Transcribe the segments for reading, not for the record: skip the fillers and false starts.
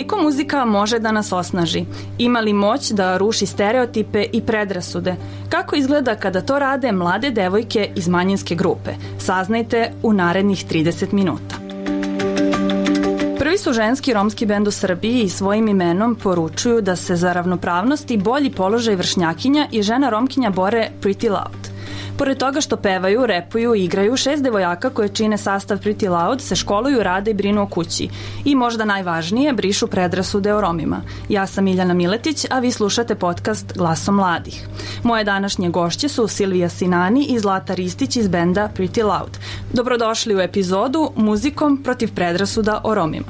Koliko muzika može da nas osnaži? Ima li moć da ruši stereotipe i predrasude? Kako izgleda kada to rade mlade devojke iz manjinske grupe? Saznajte u narednih 30 minuta. Prvi su ženski romski bend u Srbiji i svojim imenom poručuju da se za ravnopravnost i bolji položaj vršnjakinja i žena Romkinja bore Pretty Loud. Pored toga što pevaju, repuju i igraju, 6 devojaka koje čine sastav Pretty Loud se školuju, rade i brinu o kući. I možda najvažnije, brišu predrasude o Romima. Ja sam Miljana Miletić, a vi slušate podcast Glasom mladih. Moje današnje gošće su Silvija Sinani i Zlata Ristić iz benda Pretty Loud. Dobrodošli u epizodu Muzikom protiv predrasuda o Romima.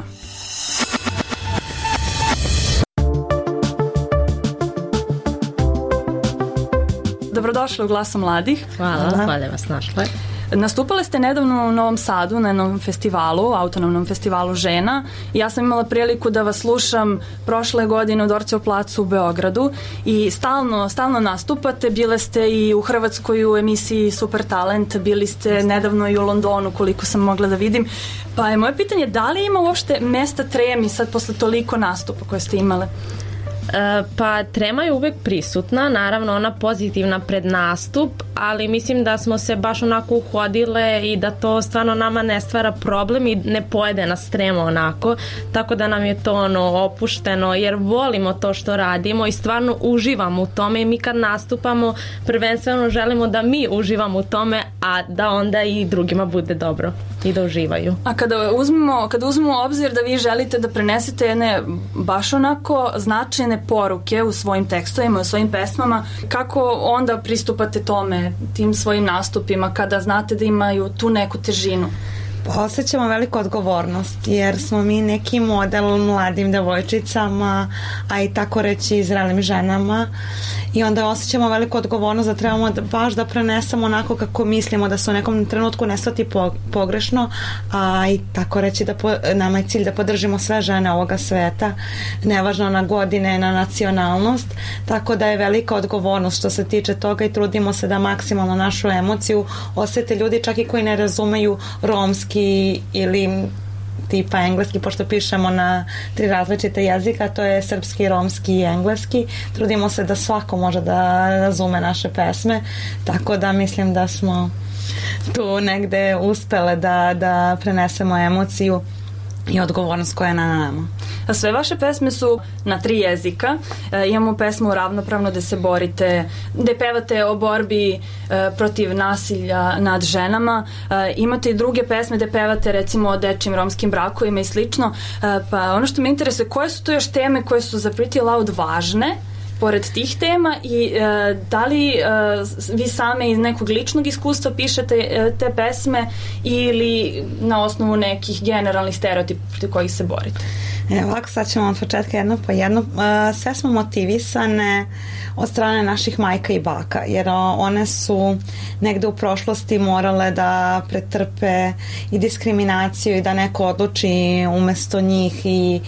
Dobrodošli u Glasu mladih. Hvala, hvala vas našle. Nastupale ste nedavno u Novom Sadu na jednom festivalu, autonomnom festivalu žena. Ja sam imala priliku da vas slušam prošle godine u Dorćevu placu u Beogradu i stalno nastupate. Bile ste i u Hrvatskoj u emisiji Super Talent, bili ste nedavno i u Londonu koliko sam mogla da vidim. Pa je moje pitanje, da li ima uopšte mesta tremi sad posle toliko nastupa koje ste imale? Pa trema je uvek prisutna, naravno ona pozitivna pred nastup, ali mislim da smo se baš onako uhodile i da to stvarno nama ne stvara problem i ne pojede nas trema onako, tako da nam je to opušteno jer volimo to što radimo i stvarno uživamo u tome i mi kad nastupamo prvenstveno želimo da mi uživamo u tome, a da onda i drugima bude dobro i da uživaju. A kada uzmemo obzir da vi želite da prenesete jedne baš onako značajne poruke u svojim tekstovima, u svojim pesmama, kako onda pristupate tome, tim svojim nastupima, kada znate da imaju tu neku težinu? Osjećamo veliku odgovornost jer smo mi neki model mladim devojčicama, a i tako reći zrelim ženama, i onda osjećamo veliku odgovornost da trebamo baš da prenesemo onako kako mislimo, da se u nekom trenutku ne shvati pogrešno, a i tako reći da nama je cilj da podržimo sve žene ovoga sveta, nevažno na godine, na nacionalnost, tako da je velika odgovornost što se tiče toga i trudimo se da maksimalno našu emociju osjete ljudi čak i koji ne razumeju romski ili tipa engleski, pošto pišemo na 3 različite jezika, to je srpski, romski i engleski. Trudimo se da svako može da razume naše pesme, tako da mislim da smo tu negde uspele da prenesemo emociju i odgovornost koja je na nama. A sve vaše pesme su na 3 jezika. Imamo pesmu Ravnopravno gde se borite, gde pevate o borbi protiv nasilja nad ženama. Imate i druge pesme gde pevate recimo o dečijim romskim brakovima i slično. Pa ono što me interesuje, koje su to još teme koje su za Pretty Loud važne pored tih tema i da li vi same iz nekog ličnog iskustva pišete te pesme ili na osnovu nekih generalnih stereotipa protiv kojih se borite? Ovako, sad ćemo od početka jedno po jedno. Sve smo motivisane od strane naših majka i baka, jer one su negde u prošlosti morale da pretrpe i diskriminaciju i da neko odluči umesto njih, i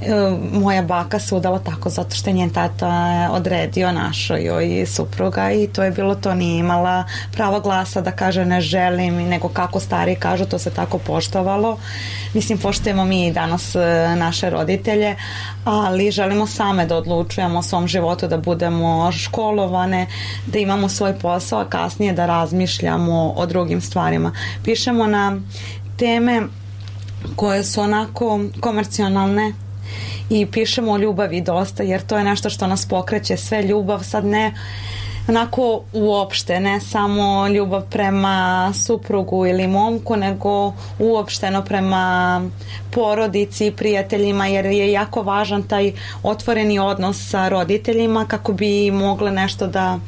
moja baka se udala tako zato što je njen tata odredio našoj joj supruga i to je bilo to, nije imala pravo glasa da kaže ne želim, nego kako stari kažu, to se tako poštovalo. Mislim, poštujemo mi danas naše roditelje, ali želimo same da odlučujemo o svom životu, da budemo školovane, da imamo svoj posao, a kasnije da razmišljamo o drugim stvarima. Pišemo na teme koje su onako komercionalne i pišemo o ljubavi dosta, jer to je nešto što nas pokreće, sve ljubav, sad ne onako uopšte, ne samo ljubav prema suprugu ili momku, nego uopšteno prema porodici, prijateljima, jer je jako važan taj otvoreni odnos sa roditeljima kako bi mogle nešto da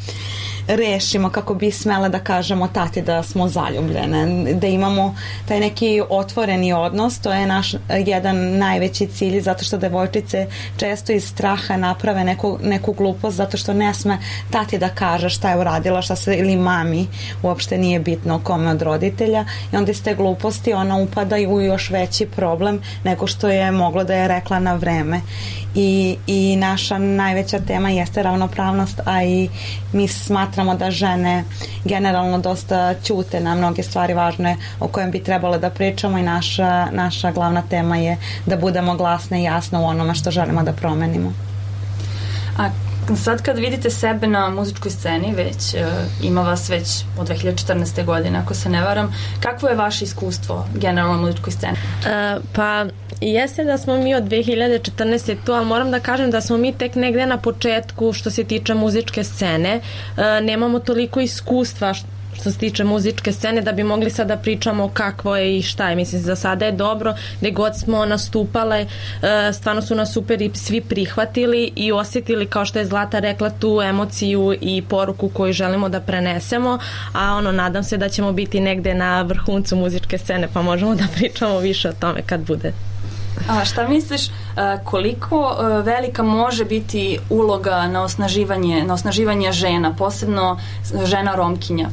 rešimo, kako bi smele da kažemo tati da smo zaljubljene, da imamo taj neki otvoreni odnos. To je naš jedan najveći cilj, zato što devojčice često iz straha naprave neku glupost, zato što ne sme tati da kaže šta je uradila, šta se, ili mami, uopšte nije bitno kome od roditelja, i onda iz te gluposti ona upada u još veći problem nego što je moglo da je rekla na vreme. I naša najveća tema jeste ravnopravnost, a i mi smatramo smatramo da žene generalno dosta ćute na mnoge stvari važne o kojem bi trebalo da pričamo i naša glavna tema je da budemo glasne i jasne u onome što želimo da promenimo. A sad kad vidite sebe na muzičkoj sceni, ima vas već od 2014. godine, ako se ne varam, kakvo je vaše iskustvo generalno na muzičkoj sceni? Pa jeste da smo mi od 2014. tu, ali moram da kažem da smo mi tek negde na početku što se tiče muzičke scene. Nemamo toliko iskustva što se tiče muzičke scene da bi mogli sad da pričamo kakvo je i šta je. Mislim, za sada je dobro, gde god smo nastupale, stvarno su nas super i svi prihvatili i osjetili, kao što je Zlata rekla, tu emociju i poruku koju želimo da prenesemo, a nadam se da ćemo biti negde na vrhuncu muzičke scene, pa možemo da pričamo više o tome kad bude. A šta misliš, koliko velika može biti uloga na osnaživanje žena, posebno žena Romkinja?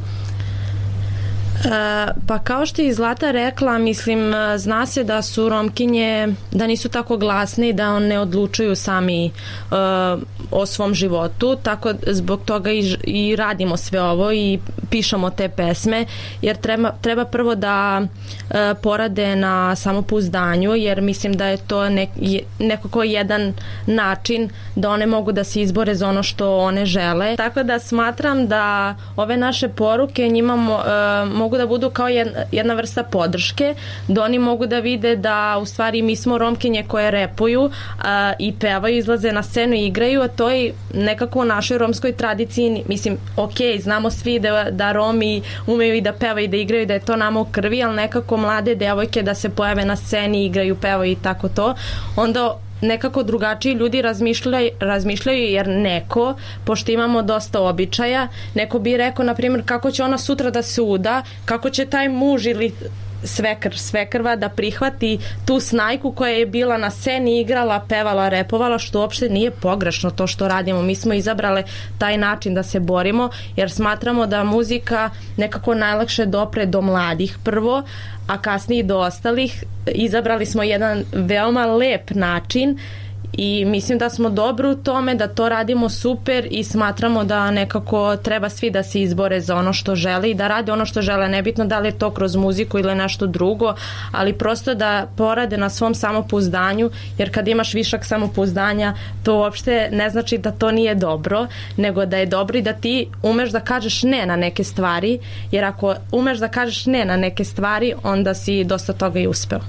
Pa kao što je Zlata rekla, mislim, zna se da su Romkinje, da nisu tako glasne i da ne odlučuju sami o svom životu, tako zbog toga i radimo sve ovo i pišemo te pesme, jer treba prvo da porade na samopouzdanju, jer mislim da je to nekako jedan način da one mogu da se izbore za ono što one žele. Tako da smatram da ove naše poruke njima mogu da budu kao jedna vrsta podrške, da oni mogu da vide da u stvari mi smo Romkinje koje repuju i pevaju, izlaze na scenu i igraju, a to je nekako u našoj romskoj tradiciji, mislim, znamo svi da Romi umeju i da pevaju i da igraju, da je to nama u krvi, ali nekako mlade devojke da se pojave na sceni, igraju, pevaju i tako to, onda nekako drugačiji ljudi razmišljaju, jer neko, pošto imamo dosta običaja, neko bi rekao, na primjer, kako će ona sutra da se uda, kako će taj muž ili svekrva da prihvati tu snajku koja je bila na sceni, igrala, pevala, repovala, što uopšte nije pogrešno to što radimo. Mi smo izabrale taj način da se borimo, jer smatramo da muzika nekako najlakše dopre do mladih prvo, a kasnije do ostalih. Izabrali smo jedan veoma lep način i mislim da smo dobro u tome, da to radimo super i smatramo da nekako treba svi da se izbore za ono što žele i da rade ono što žele, nebitno da li je to kroz muziku ili nešto drugo, ali prosto da porade na svom samopouzdanju, jer kad imaš višak samopouzdanja, to uopšte ne znači da to nije dobro, nego da je dobro i da ti umeš da kažeš ne na neke stvari, jer ako umeš da kažeš ne na neke stvari, onda si dosta toga i uspeo.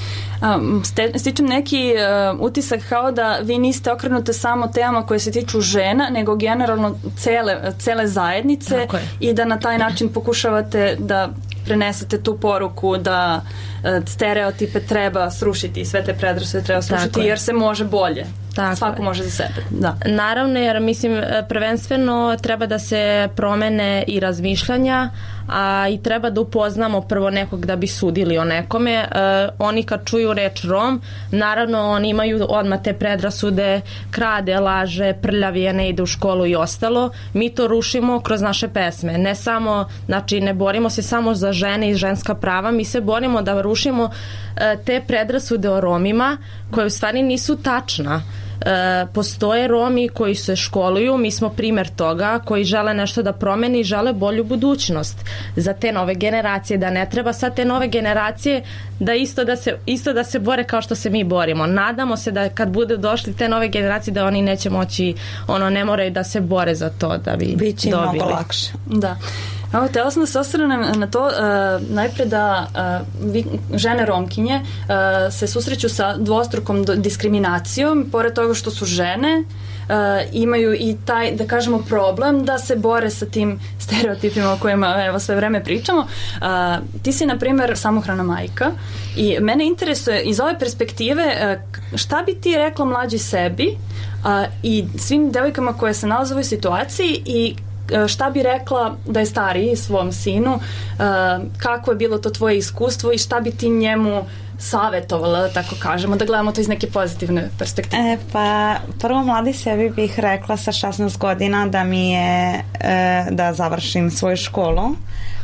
Stičem neki utisak kao da vi niste okrenute samo temama koje se tiču žena, nego generalno cele zajednice i da na taj način pokušavate da prenesete tu poruku da stereotipe treba srušiti i sve te predrasude treba srušiti jer se može bolje. Svako može za sebe. Da. Naravno, jer mislim prvenstveno treba da se promene i razmišljanja, a i treba da upoznamo prvo nekog da bi sudili o nekome. Oni kad čuju reč Rom, naravno oni imaju odmah te predrasude, krade, laže, prljavije, ne ide u školu i ostalo. Mi to rušimo kroz naše pesme. Ne samo, znači ne borimo se samo za žene i ženska prava, mi se borimo da rušimo te predrasude o Romima koje u stvari nisu tačna. Postoje Romi koji se školuju, mi smo primer toga, koji žele nešto da promeni i žele bolju budućnost za te nove generacije, da ne treba sad te nove generacije da isto da se bore kao što se mi borimo. Nadamo se da kad bude došli te nove generacije da oni neće moći, ne moraju da se bore za to da bi dobili. Biće mnogo lakše. Da. Evo, htjela sam da se osvrnem na to, najpre da žene Romkinje se susreću sa dvostrukom diskriminacijom, pored toga što su žene, imaju i taj, da kažemo, problem da se bore sa tim stereotipima o kojima evo sve vreme pričamo. Ti si, na primjer, samohrana majka i mene interesuje iz ove perspektive šta bi ti rekla mlađi sebi i svim devojkama koje se nalaze u ovoj situaciji i šta bi rekla da je stariji svom sinu, kako je bilo to tvoje iskustvo i šta bi ti njemu savjetovala, da tako kažemo, da gledamo to iz neke pozitivne perspektive? Pa prvo mladi sebi bih rekla sa 16 godina da mi je da završim svoju školu,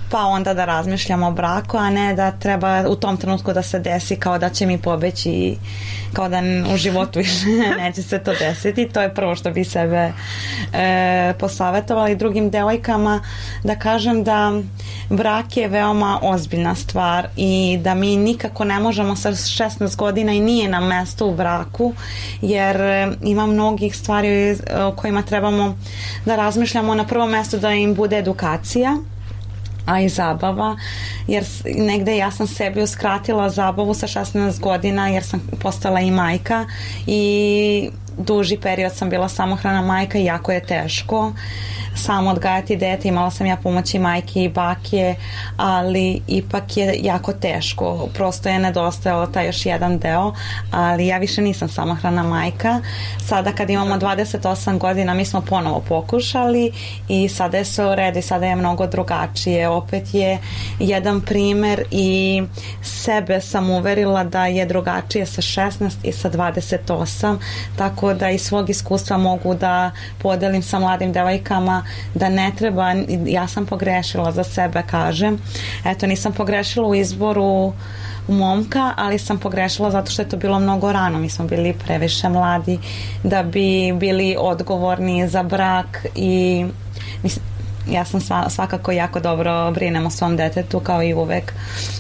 pa onda da razmišljamo o braku, a ne da treba u tom trenutku da se desi kao da će mi pobeći, kao da u životu više neće se to desiti. To je prvo što bi sebe posavetovala i drugim devojkama da kažem da brak je veoma ozbiljna stvar i da mi nikako ne možemo sa 16 godina i nije nam mesto u braku, jer ima mnogih stvari o kojima trebamo da razmišljamo. Na prvom mjestu da im bude edukacija, a i zabava, jer negde ja sam sebi uskratila zabavu sa 16 godina jer sam postala i majka i duži period sam bila samohrana majka i jako je teško samo odgajati dete. Imala sam ja pomoći majke i bake, ali ipak je jako teško. Prosto je nedostajalo taj još jedan deo, ali ja više nisam samohrana majka. Sada kad imamo 28 godina mi smo ponovo pokušali i sada je sve u redu i sada je mnogo drugačije. Opet je jedan primer i sebe sam uverila da je drugačije sa 16 i sa 28, tako da iz svog iskustva mogu da podelim sa mladim devojkama da ne treba, ja sam pogrešila za sebe, kažem. Eto, nisam pogrešila u izboru momka, ali sam pogrešila zato što je to bilo mnogo rano. Mi smo bili previše mladi da bi bili odgovorni za brak i ja sam svakako jako dobro brinem o svom detetu kao i uvek,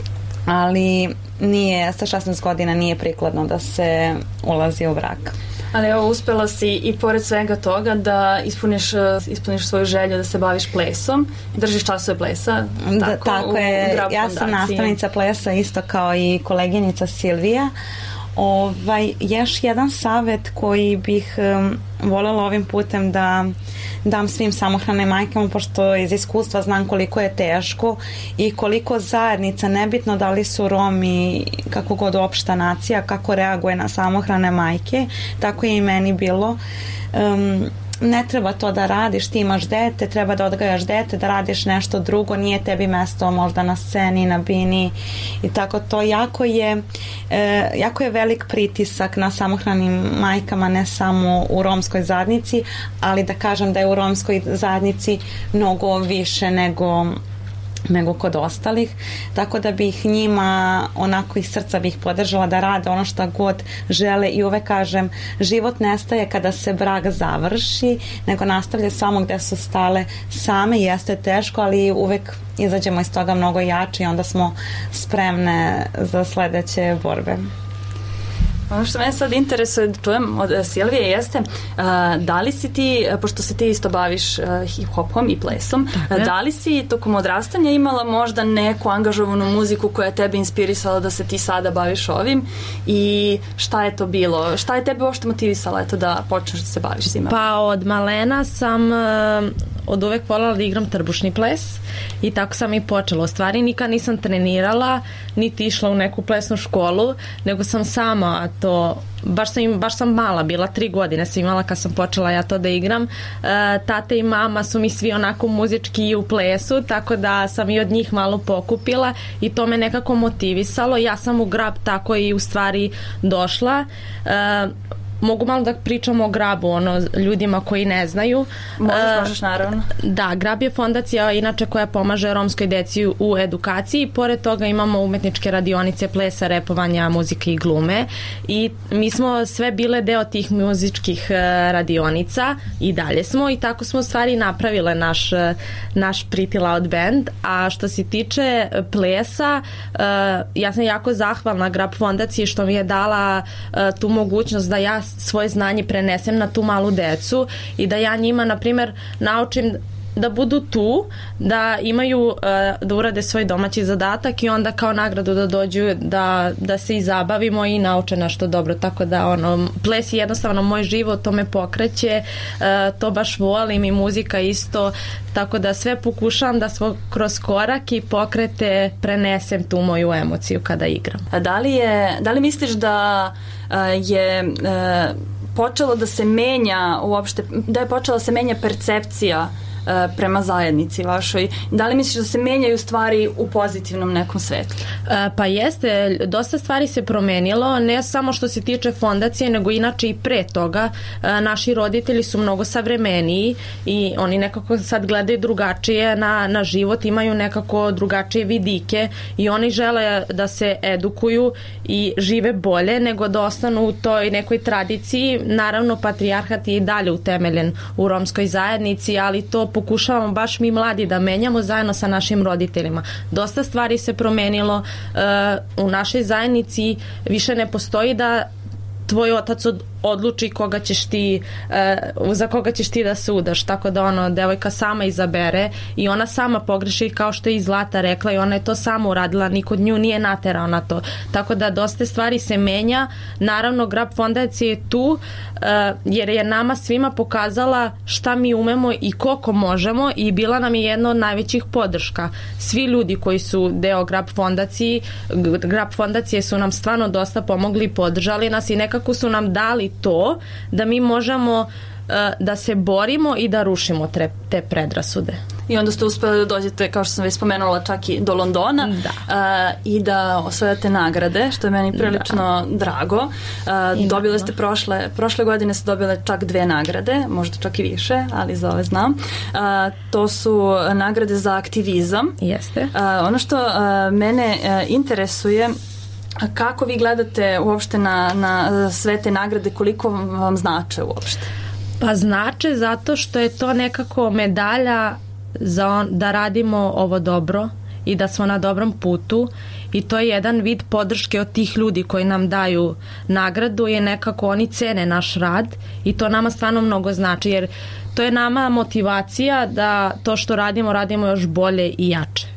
ali nije, sa 16 godina nije prikladno da se ulazi u brak. Ali evo, uspela si i pored svega toga da ispuniš svoju želju da se baviš plesom i držiš časove plesa. Tako je, ja sam nastavnica plesa isto kao i koleginica Silvija. Još jedan savjet koji bih voljela ovim putem da dam svim samohranim majkama, pošto iz iskustva znam koliko je teško i koliko zajednica, nebitno da li su Romi, kako god opšta nacija, kako reaguje na samohrane majke, tako je i meni bilo. Ne treba to da radiš, ti imaš dete, treba da odgajaš dete, da radiš nešto drugo, nije tebi mesto možda na sceni, na bini i tako to. Jako je velik pritisak na samohranim majkama, ne samo u romskoj zajednici, ali da kažem da je u romskoj zajednici mnogo više nego kod ostalih, tako da bih njima onako iz srca bih podržala da rade ono što god žele i uvek kažem, život nestaje kada se brak završi, nego nastavlja samo gde su stale same. Jeste teško, ali uvek izađemo iz toga mnogo jači i onda smo spremne za sledeće borbe. Ono što mene sad interesuje da čujem od Silvije jeste da li si ti, pošto se ti isto baviš hip-hopom i plesom, da li si tokom odrastanja imala možda neku angažovanu muziku koja je tebe inspirisala da se ti sada baviš ovim i šta je to bilo? Šta je tebe uopšte motivisala da počneš da se baviš svima? Pa od malena sam od uvek voljela da igram trbušni ples i tako sam i počela. U stvari nikad nisam trenirala, niti išla u neku plesnu školu, nego sam sama to, baš sam mala, bila 3 godine sam imala kad sam počela ja to da igram. Tate i mama su mi svi onako muzički u plesu, tako da sam i od njih malo pokupila i to me nekako motivisalo. Ja sam u grab tako i u stvari došla. Mogu malo da pričamo o Grabu, ljudima koji ne znaju. Možeš, naravno. Da, Grab je fondacija inače koja pomaže romskoj deci u edukaciji. Pored toga imamo umetničke radionice plesa, repovanja, muzike i glume. I mi smo sve bile deo tih muzičkih radionica i dalje smo i tako smo u stvari napravile naš Pretty Loud Band. A što se tiče plesa, ja sam jako zahvalna Grab fondaciji što mi je dala tu mogućnost da ja svoje znanje prenesem na tu malu decu i da ja njima, na primjer, naučim da budu tu, da imaju, da urade svoj domaći zadatak i onda kao nagradu da dođu da se i zabavimo i nauče nešto dobro. Tako da ples je jednostavno moj život, to me pokreće, to baš volim i muzika isto, tako da sve pokušavam da kroz korak i pokrete prenesem tu moju emociju kada igram. A da li misliš da je počelo da se menja uopšte, da je počela da se menja percepcija prema zajednici vašoj? Da li misliš da se menjaju stvari u pozitivnom nekom svetlu? Pa jeste, dosta stvari se promenilo, ne samo što se tiče fondacije, nego inače i pre toga. Naši roditelji su mnogo savremeniji i oni nekako sad gledaju drugačije na život, imaju nekako drugačije vidike i oni žele da se edukuju i žive bolje nego da ostanu u toj nekoj tradiciji. Naravno, patrijarhat je i dalje utemeljen u romskoj zajednici, ali to pokušavamo baš mi mladi da menjamo zajedno sa našim roditeljima. Dosta stvari se promenilo u našoj zajednici, više ne postoji da tvoj otac odluči koga ćeš ti, za koga ćeš ti da se udaš, tako da devojka sama izabere i ona sama pogreši, kao što je i Zlata rekla, i ona je to sama uradila, niko nju nije naterao na to, tako da dosta stvari se menja. Naravno, Grab fondacija je tu jer je nama svima pokazala šta mi umemo i koliko možemo i bila nam je jedna od najvećih podrška. Svi ljudi koji su deo Grab fondacije su nam stvarno dosta pomogli i podržali nas i nekako su nam dali to da mi možemo da se borimo i da rušimo te predrasude. I onda ste uspeli da dođete, kao što sam već spomenula, čak i do Londona i da osvojate nagrade, što je meni prilično drago. Dobile ste prošle godine ste dobile čak 2 nagrade, možda čak i više, ali za ove znam. To su nagrade za aktivizam. Jeste. Ono što mene interesuje, kako vi gledate uopšte na sve te nagrade, koliko vam znače uopšte? Pa znače zato što je to nekako medalja da radimo ovo dobro i da smo na dobrom putu i to je jedan vid podrške od tih ljudi koji nam daju nagradu, je nekako oni cene naš rad i to nama stvarno mnogo znači, jer to je nama motivacija da to što radimo još bolje i jače.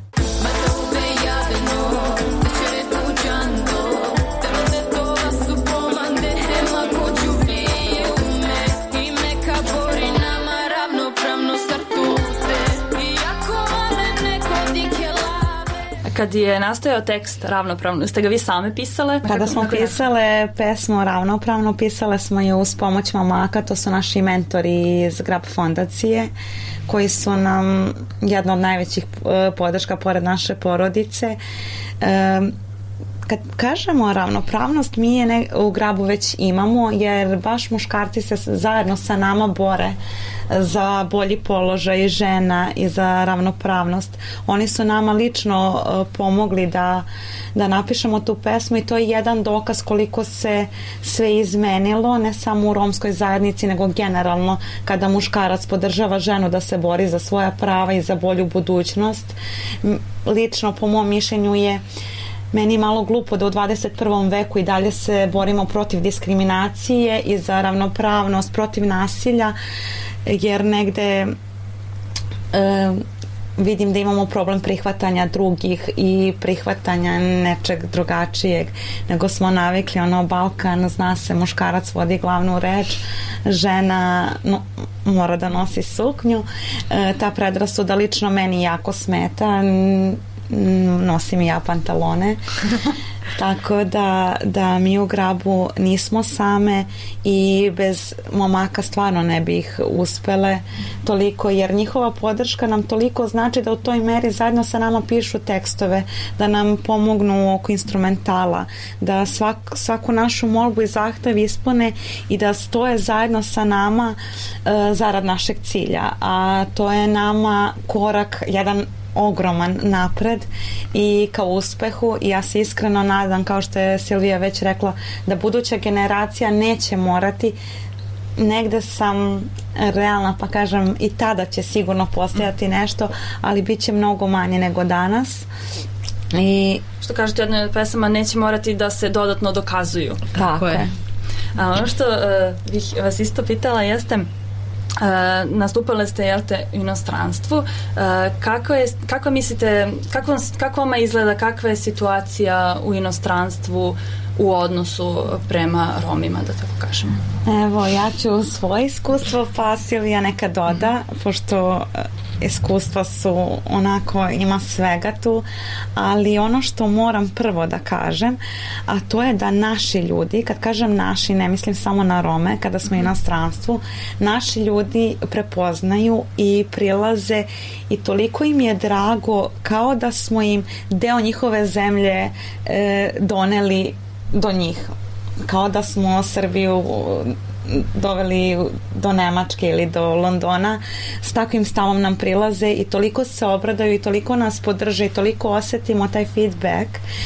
Kad je nastojao tekst Ravnopravno, ste ga vi same pisale? Kada smo pisale pesmu Ravnopravno, pisale smo je uz pomoć momaka, to su naši mentori iz Grab fondacije, koji su nam jedna od najvećih podrška pored naše porodice. Kad kažemo ravnopravnost, mi je u Grabu već imamo, jer baš muškarci se zajedno sa nama bore za bolji položaj žena i za ravnopravnost. Oni su nama lično pomogli da napišemo tu pesmu i to je jedan dokaz koliko se sve izmenilo, ne samo u romskoj zajednici, nego generalno kada muškarac podržava ženu da se bori za svoja prava i za bolju budućnost. Lično, po mom mišljenju, je meni malo glupo da u 21. veku i dalje se borimo protiv diskriminacije i za ravnopravnost, protiv nasilja, jer negde vidim da imamo problem prihvatanja drugih i prihvatanja nečeg drugačijeg, nego smo navikli, Balkan, zna se, muškarac vodi glavnu reč, žena mora da nosi suknju. Ta predrasuda lično meni jako smeta, nosim i ja pantalone. Tako da mi u Grabu nismo same i bez momaka stvarno ne bi ih uspele toliko, jer njihova podrška nam toliko znači da u toj meri zajedno sa nama pišu tekstove, da nam pomognu oko instrumentala, da svaku našu molbu i zahtev ispune i da stoje zajedno sa nama zarad našeg cilja, a to je nama korak jedan ogroman napred i ka uspehu, i ja se iskreno nadam, kao što je Silvija već rekla, da buduća generacija neće morati. Negde sam realna pa kažem i tada će sigurno postojati nešto, ali bit će mnogo manje nego danas. I što kažete, jedna od pesama, neće morati da se dodatno dokazuju. Tako je. A ono što bih vas isto pitala nastupale ste u inostranstvu, kako mislite, kako vama izgleda, kakva je situacija u inostranstvu u odnosu prema Romima, da tako kažemo. Evo, ja ću svoje iskustvo, pa Silvija neka doda, pošto iskustva su onako, ima svega tu, ali ono što moram prvo da kažem, a to je da naši ljudi, kad kažem naši, ne mislim samo na Rome, kada smo u inostranstvu, naši ljudi prepoznaju i prilaze i toliko im je drago, kao da smo im deo njihove zemlje doneli do njih, kao da smo Srbiju doveli do Nemačke ili do Londona, s takvim stavom nam prilaze i toliko se obradaju i toliko nas podrže i toliko osetimo taj feedback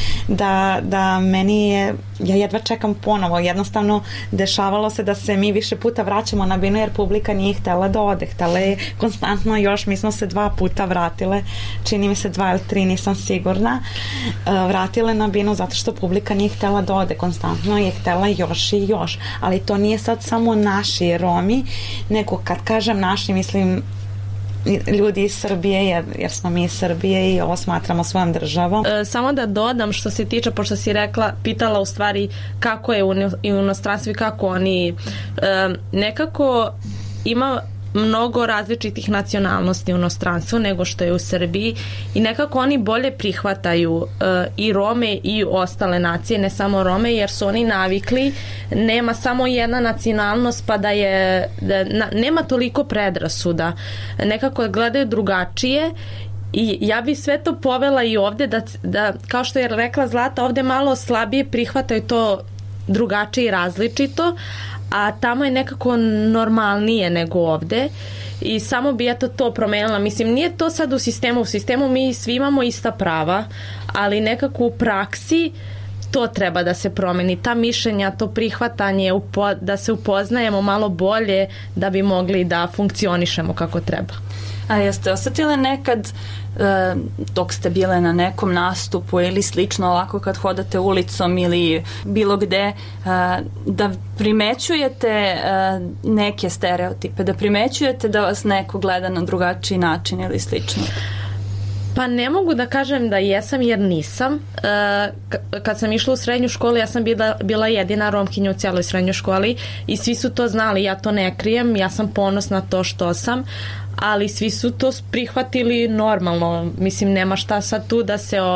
da meni je, ja jedva čekam ponovo, jednostavno dešavalo se da se mi više puta vraćamo na binu jer publika nije htela da ode, htela je konstantno još, mi smo se 2 puta vratile, čini mi se 2 ili 3, nisam sigurna, vratile na binu zato što publika nije htela da ode, konstantno je htela još i još, ali to nije sad samo naši Romi, nego kad kažem naši, mislim ljudi iz Srbije, jer smo mi iz Srbije i ovo smatramo svojom državom. Samo da dodam što se tiče, pošto si pitala u stvari kako je u inostranstvu i kako oni nekako ima mnogo različitih nacionalnosti u inostranstvu nego što je u Srbiji i nekako oni bolje prihvataju i Rome i ostale nacije, ne samo Rome, jer su oni navikli, nema samo jedna nacionalnost pa nema toliko predrasuda, nekako gledaju drugačije. I ja bi sve to povela i ovde da kao što je rekla Zlata, ovde malo slabije prihvataju to drugačije i različito, a tamo je nekako normalnije nego ovde i samo bi to promenila. Mislim, nije to sad u sistemu mi svi imamo ista prava, ali nekako u praksi to treba da se promeni, ta mišljenja, to prihvatanje, da se upoznajemo malo bolje da bi mogli da funkcionišemo kako treba. A jeste osetile nekad dok ste bile na nekom nastupu ili slično, ovako kad hodate ulicom ili bilo gde, da primećujete neke stereotipe, da primećujete da vas neko gleda na drugačiji način ili slično? Pa ne mogu da kažem da jesam jer nisam. Kad sam išla u srednju školu ja sam bila jedina Romkinja u cijeloj srednjoj školi i svi su to znali, ja to ne krijem, ja sam ponosna na to što sam, ali svi su to prihvatili normalno. Mislim, nema šta sad tu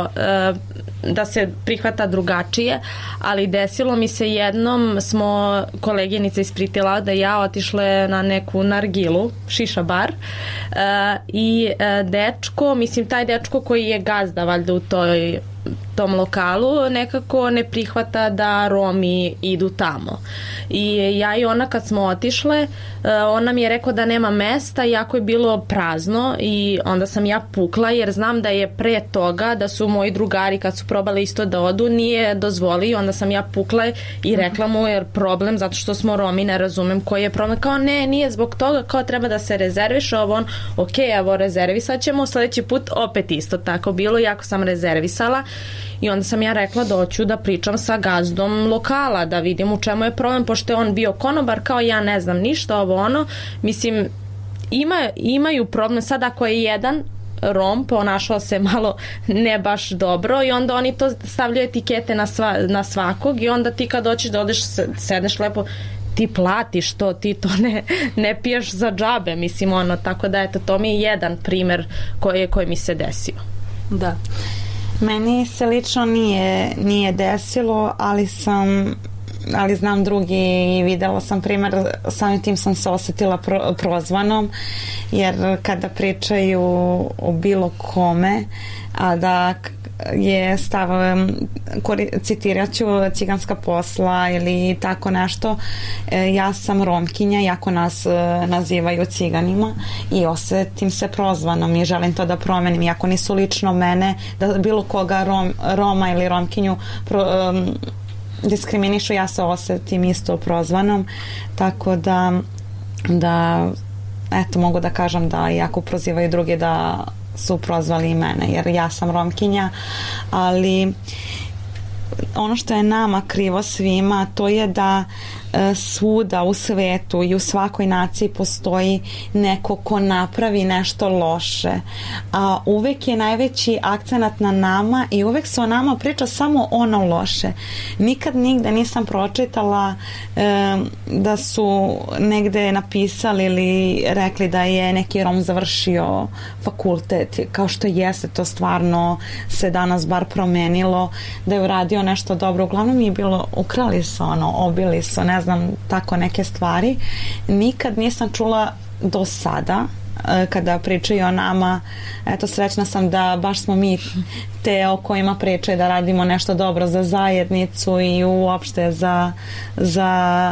da se prihvata drugačije, ali desilo mi se jednom, smo koleginica iz Pretty da ja otišle na neku nargilu, šiša bar, i dečko, mislim taj dečko koji je gazda valjda u tom lokalu nekako ne prihvata da Romi idu tamo. I ja i ona kad smo otišle, on nam je rekao da nema mesta, jako je bilo prazno i onda sam ja pukla jer znam da je pre toga da su moji drugari kad su probali isto da odu nije dozvolio, onda sam ja pukla i rekla mu jer problem zato što smo Romi, ne razumem koji je problem, kao ne, nije zbog toga, kao treba da se rezerviš, ok, evo rezervisat ćemo, sledeći put opet isto tako bilo, jako sam rezervisala. I onda sam ja rekla da hoću da pričam sa gazdom lokala, da vidim u čemu je problem, pošto je on bio konobar, kao ja ne znam ništa, mislim, imaju problem, sad ako je jedan Rom ponašao se malo ne baš dobro i onda oni to stavljaju etikete na svakog i onda ti kad hoćeš da odeš, sedneš lepo, ti platiš to, ti to ne piješ za džabe, mislim, tako da eto, to mi je jedan primer koji mi se desio. Da. Meni se lično nije desilo, ali znam drugi i videla sam primjer, samim tim sam se osetila prozvanom, jer kada pričaju o bilo kome, a da je stav, citirat ću ciganska posla ili tako nešto, ja sam Romkinja, jako nas nazivaju ciganima i osetim se prozvanom i želim to da promenim, iako nisu lično mene, da bilo koga Roma ili Romkinju diskriminišu, ja se osetim isto prozvanom, tako da eto, mogu da kažem da iako prozivaju druge da su prozvali i mene, jer ja sam Romkinja, ali ono što je nama krivo svima, to je da svuda u svetu i u svakoj naciji postoji neko ko napravi nešto loše, a uvek je najveći akcenat na nama i uvek se o nama priča samo ono loše. Nikad nigde nisam pročitala da su negde napisali ili rekli da je neki Rom završio fakultet, kao što jeste, to stvarno se danas bar promenilo, da je uradio nešto dobro. Uglavnom je bilo, ukrali su, obili su, ne znam, tako neke stvari. Nikad nisam čula do sada kada pričaju o nama. Eto, srećna sam da baš smo mi te o kojima pričaju da radimo nešto dobro za zajednicu i uopšte za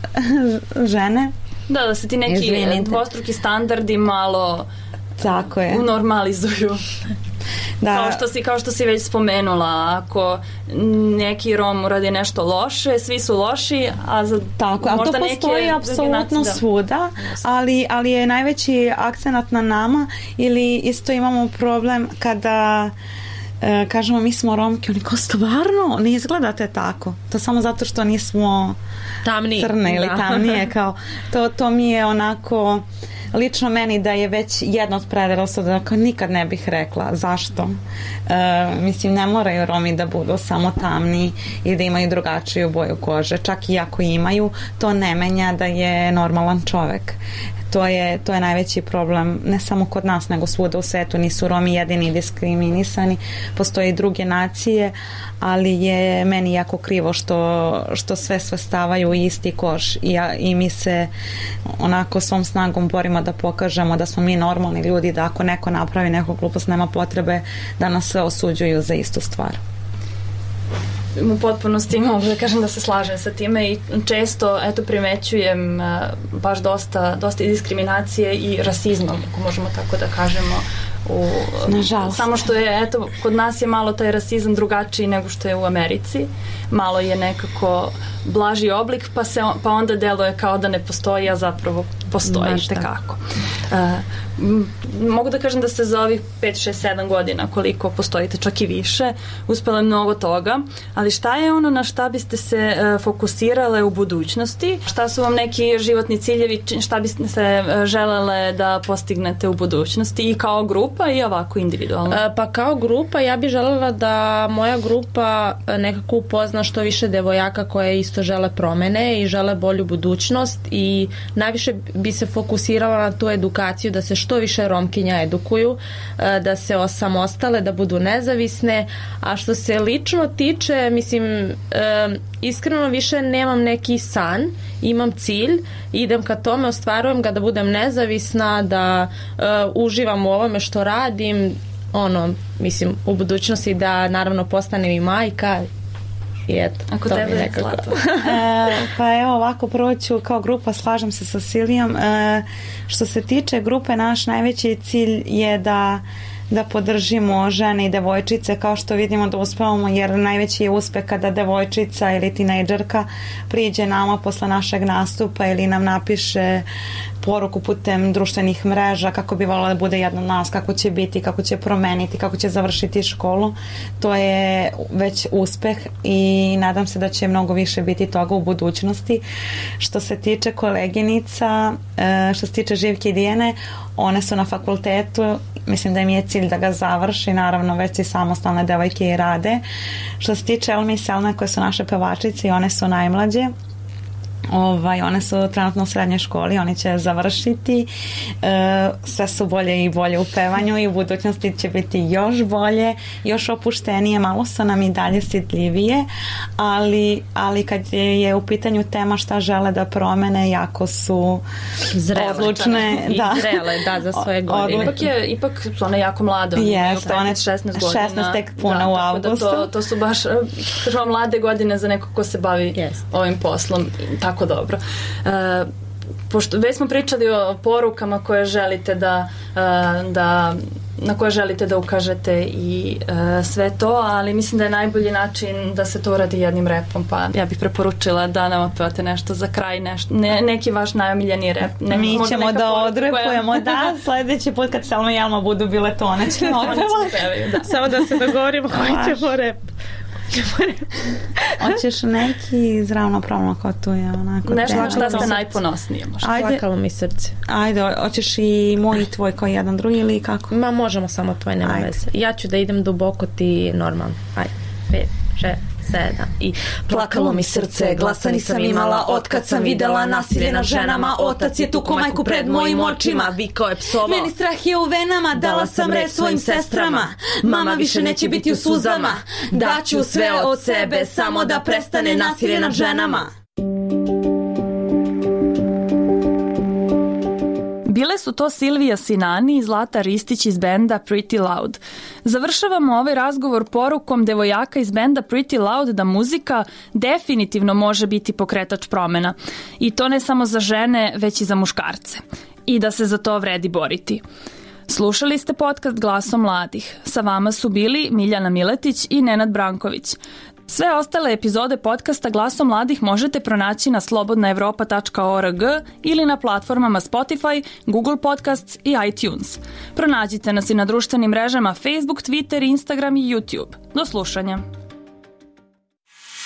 žene. Da se ti neki dvostruki standardi malo tako je unormalizuju. Da. Kao što si već spomenula, ako neki Rom uradi nešto loše, svi su loši, a za tako, a to postoji apsolutno svuda, ali je najveći akcenat na nama. Ili isto imamo problem kada kažemo mi smo Romke, oni kao stvarno ne izgledate tako, to samo zato što nismo tamni, crne ili tamnije, kao to mi je onako, lično meni da je već jedno od predrasuda da kao nikad ne bih rekla. Zašto? Mislim, ne moraju Romi da budu samo tamni i da imaju drugačiju boju kože. Čak i ako imaju, to ne menja da je normalan čovek. To je najveći problem, ne samo kod nas, nego svuda u svetu. Nisu Romi jedini diskriminisani, postoje i druge nacije, ali je meni jako krivo što sve svrstavaju u isti koš i mi se onako svom snagom borimo da pokažemo da smo mi normalni ljudi, da ako neko napravi neku glupost nema potrebe da nas sve osuđuju za istu stvar. U potpunosti mogu da kažem da se slažem sa time i često primećujem baš dosta diskriminacije i rasizma, ako možemo tako da kažemo. Nažalost. Samo što je, kod nas je malo taj rasizam drugačiji nego što je u Americi. Malo je nekako blaži oblik, pa onda deluje kao da ne postoji, a zapravo postoji tekako. Mogu da kažem da ste za ovih 5, 6, 7 godina koliko postojite, čak i više, uspela mnogo toga, ali šta je ono na šta biste se fokusirale u budućnosti? Šta su vam neki životni ciljevi, šta biste se želele da postignete u budućnosti i kao grupa i ovako individualno? Pa kao grupa ja bih želela da moja grupa nekako upozna što više devojaka koje isto žele promene i žele bolju budućnost i najviše bi se fokusirala na tu edukaciju, da se što više Romkinja edukuju, da se osamostale, da budu nezavisne, a što se lično tiče, mislim, iskreno više nemam neki san, imam cilj, idem ka tome, ostvarujem ga da budem nezavisna, da uživam u ovome što radim, mislim, u budućnosti da naravno postanem i majka. I eto, ako tebe je Zlato. Pa evo ovako, prvo ću kao grupa, slažem se sa Silijom. Što se tiče grupe, naš najveći cilj je da podržimo žene i devojčice, kao što vidimo da uspevamo, jer najveći je uspeh kada devojčica ili tinejdžerka priđe nama posle našeg nastupa ili nam napiše poruku putem društvenih mreža kako bi voljela da bude jedna od nas, kako će biti, kako će promeniti, kako će završiti školu. To je već uspeh i nadam se da će mnogo više biti toga u budućnosti. Što se tiče koleginica, što se tiče Živke i Dijene, one su na fakultetu, mislim da im je cilj da ga završi, naravno već i samostalne devojke i rade. Što se tiče Elme i Selme, koje su naše pevačice i one su najmlađe, one su trenutno u srednjoj školi, oni će završiti, sve su bolje i bolje u pevanju i u budućnosti će biti još bolje, još opuštenije, malo su nam i dalje stidljivije, ali kad je u pitanju tema šta žele da promene, jako su odlučne i zrele za svoje godine. Ipak su one jako mlade, one imaju 16 godina, 16 tek puna u avgustu. To su baš mlade godine za nekog ko se bavi ovim poslom tako dobro. Pošto već smo pričali o porukama koje želite na koje želite da ukažete i sve to, ali mislim da je najbolji način da se to uradi jednim repom, pa ja bih preporučila da nam opevate nešto za kraj, neki vaš najomiljeni rep. Mi ćemo da odrepujemo, da, sledeći put kad Selma i Elma budu bile to, one ćemo opevati. Samo da se dogovorimo koji ćemo rep. Hoćeš neki ravnopravno kao tu je onako. Nešto na šta ste najponosnije možda. Plakalo mi srce. Ajde, hoćeš i moj i tvoj kao jedan drugi ili kako? Ma možemo samo tvoj, nema veze. Ja ću da idem duboko, ti normalno. Ajde, 5, 6, 7 i plakalo mi srce, glasa nisam imala otkad sam videla nasilje nad ženama. Otac je tuko majku pred mojim očima, vikao je psovao. Meni strah je u venama, dala sam reč svojim sestrama. Mama više neće biti u suzama, daću sve od sebe samo da prestane nasilje nad ženama. Bile su to Silvija Sinani i Zlata Ristić iz benda Pretty Loud. Završavamo ovaj razgovor porukom devojaka iz benda Pretty Loud da muzika definitivno može biti pokretač promena. I to ne samo za žene, već i za muškarce. I da se za to vredi boriti. Slušali ste podcast Glasom mladih. Sa vama su bili Miljana Miletić i Nenad Branković. Sve ostale epizode podcasta Glasom mladih možete pronaći na slobodnaevropa.org ili na platformama Spotify, Google Podcasts i iTunes. Pronađite nas i na društvenim mrežama Facebook, Twitter, Instagram i YouTube. Do slušanja.